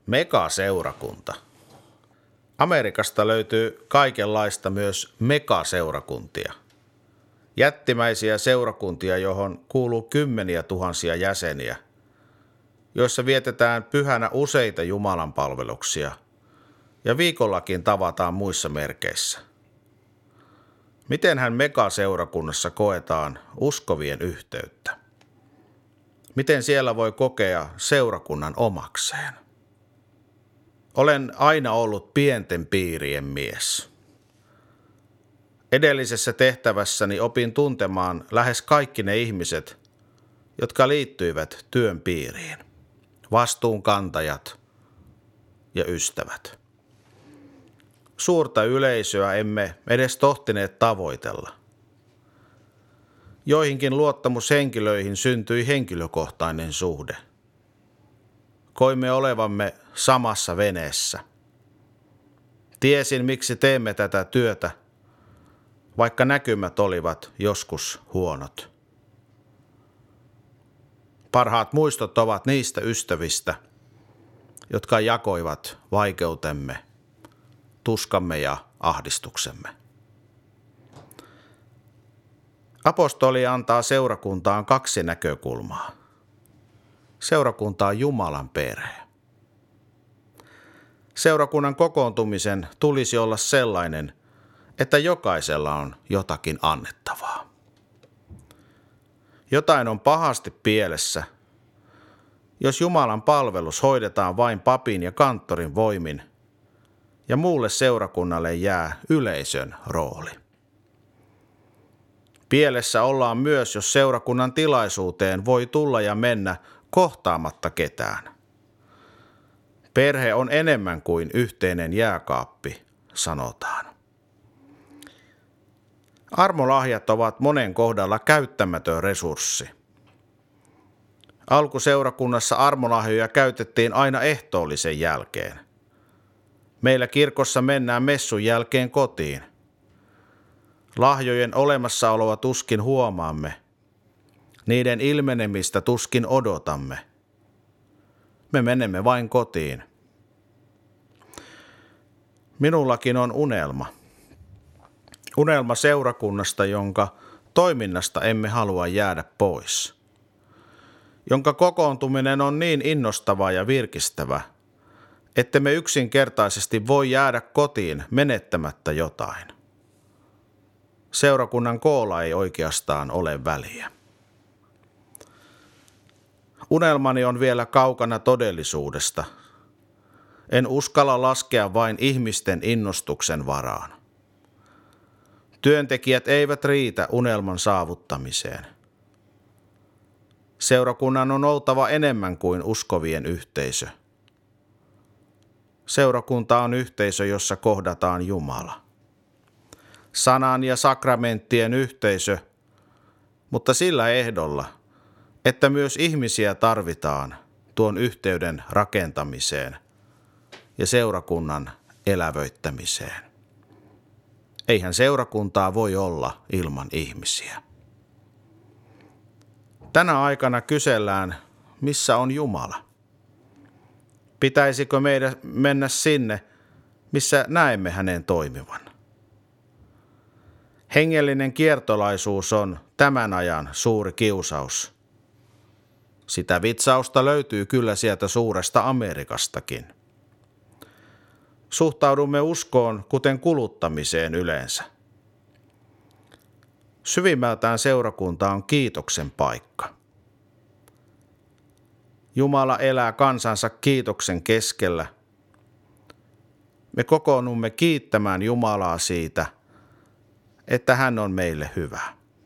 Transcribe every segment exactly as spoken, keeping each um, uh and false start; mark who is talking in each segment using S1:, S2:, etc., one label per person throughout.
S1: Megaseurakunta. Amerikasta löytyy kaikenlaista myös megaseurakuntia. Jättimäisiä seurakuntia, johon kuuluu kymmeniä tuhansia jäseniä, joissa vietetään pyhänä useita Jumalan palveluksia ja viikollakin tavataan muissa merkeissä. Mitenhän megaseurakunnassa koetaan uskovien yhteyttä? Miten siellä voi kokea seurakunnan omakseen? Olen aina ollut pienten piirien mies. Edellisessä tehtävässäni opin tuntemaan lähes kaikki ne ihmiset, jotka liittyivät työn piiriin, vastuunkantajat ja ystävät. Suurta yleisöä emme edes tohtineet tavoitella. Joihinkin luottamushenkilöihin syntyi henkilökohtainen suhde. Koimme olevamme samassa veneessä. Tiesin, miksi teemme tätä työtä, vaikka näkymät olivat joskus huonot. Parhaat muistot ovat niistä ystävistä, jotka jakoivat vaikeutemme, tuskamme ja ahdistuksemme. Apostoli antaa seurakuntaan kaksi näkökulmaa. Seurakunta on Jumalan perhe. Seurakunnan kokoontumisen tulisi olla sellainen, että jokaisella on jotakin annettavaa. Jotain on pahasti pielessä, jos Jumalan palvelus hoidetaan vain papin ja kanttorin voimin ja muulle seurakunnalle jää yleisön rooli. Pielessä ollaan myös, jos seurakunnan tilaisuuteen voi tulla ja mennä kohtaamatta ketään. Perhe on enemmän kuin yhteinen jääkaappi, sanotaan. Armolahjat ovat monen kohdalla käyttämätön resurssi. Alkuseurakunnassa armolahjoja käytettiin aina ehtoollisen jälkeen. Meillä kirkossa mennään messun jälkeen kotiin. Lahjojen olemassaoloa tuskin huomaamme. Niiden ilmenemistä tuskin odotamme. Me menemme vain kotiin. Minullakin on unelma. Unelma seurakunnasta, jonka toiminnasta emme halua jäädä pois. Jonka kokoontuminen on niin innostava ja virkistävä, että me yksinkertaisesti voi jäädä kotiin menettämättä jotain. Seurakunnan koolla ei oikeastaan ole väliä. Unelmani on vielä kaukana todellisuudesta. En uskalla laskea vain ihmisten innostuksen varaan. Työntekijät eivät riitä unelman saavuttamiseen. Seurakunnan on oltava enemmän kuin uskovien yhteisö. Seurakunta on yhteisö, jossa kohdataan Jumala. Sanan ja sakramenttien yhteisö, mutta sillä ehdolla, että myös ihmisiä tarvitaan tuon yhteyden rakentamiseen ja seurakunnan elävöittämiseen. Eihän seurakuntaa voi olla ilman ihmisiä. Tänä aikana kysellään, missä on Jumala? Pitäisikö meidän mennä sinne, missä näemme hänen toimivan? Hengellinen kiertolaisuus on tämän ajan suuri kiusaus. Sitä vitsausta löytyy kyllä sieltä suuresta Amerikastakin. Suhtaudumme uskoon kuten kuluttamiseen yleensä. Syvimmältään seurakunta on kiitoksen paikka. Jumala elää kansansa kiitoksen keskellä. Me kokoonnumme kiittämään Jumalaa siitä, että hän on meille hyvä.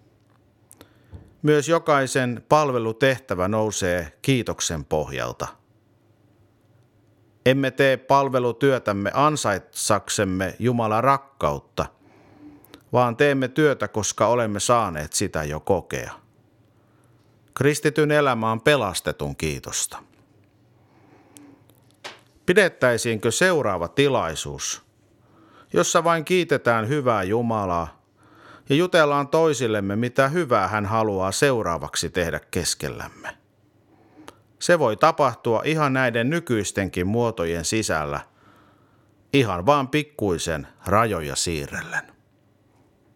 S1: Myös jokaisen palvelutehtävä nousee kiitoksen pohjalta. Emme tee palvelutyötämme ansaitsaksemme Jumalan rakkautta, vaan teemme työtä, koska olemme saaneet sitä jo kokea. Kristityn elämä on pelastetun kiitosta. Pidettäisiinkö seuraava tilaisuus, jossa vain kiitetään hyvää Jumalaa ja jutellaan toisillemme, mitä hyvää hän haluaa seuraavaksi tehdä keskellämme? Se voi tapahtua ihan näiden nykyistenkin muotojen sisällä, ihan vaan pikkuisen rajoja siirrellen.